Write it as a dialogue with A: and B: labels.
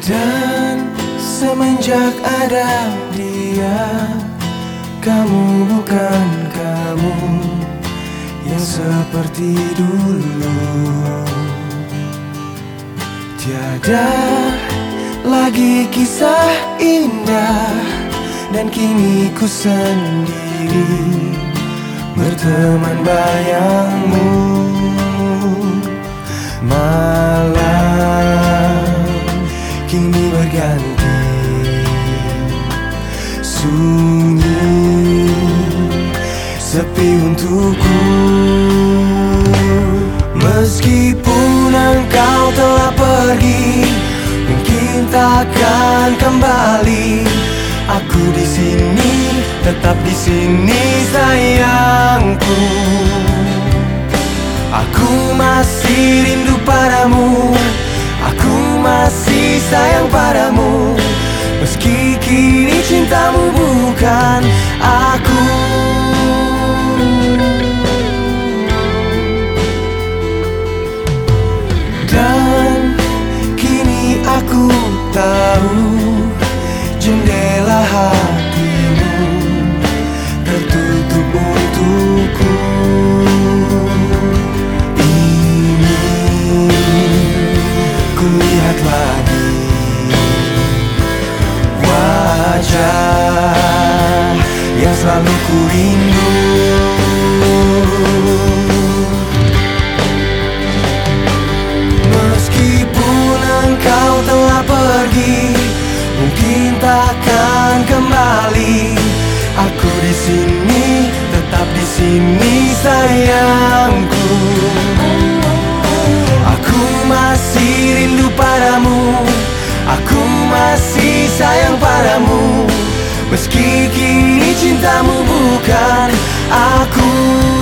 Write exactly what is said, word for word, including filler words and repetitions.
A: Dan semenjak ada dia, kamu bukan kamu yang seperti dulu. Tiada lagi kisah indah, dan kini ku sendiri berteman bayangmu. Malam kini berganti sunyi, sepi untukku. Meskipun engkau telah pergi, mungkin takkan kembali. Aku di sini, tetap di sini sayangku. Aku masih rindu padamu, aku masih sayang padamu. Meski kini cintamu bukan aku. Dan kini aku tahu jendela hatimu tertutup untukku. Ingin ku lihat lagi wajah yang selalu ku rindu. Meskipun engkau telah pergi, mungkin takkan kembali. Aku di sini, tetap di sini sayangku. Aku masih rindu padamu, aku masih sayang padamu. Meski kini cintamu bukan aku.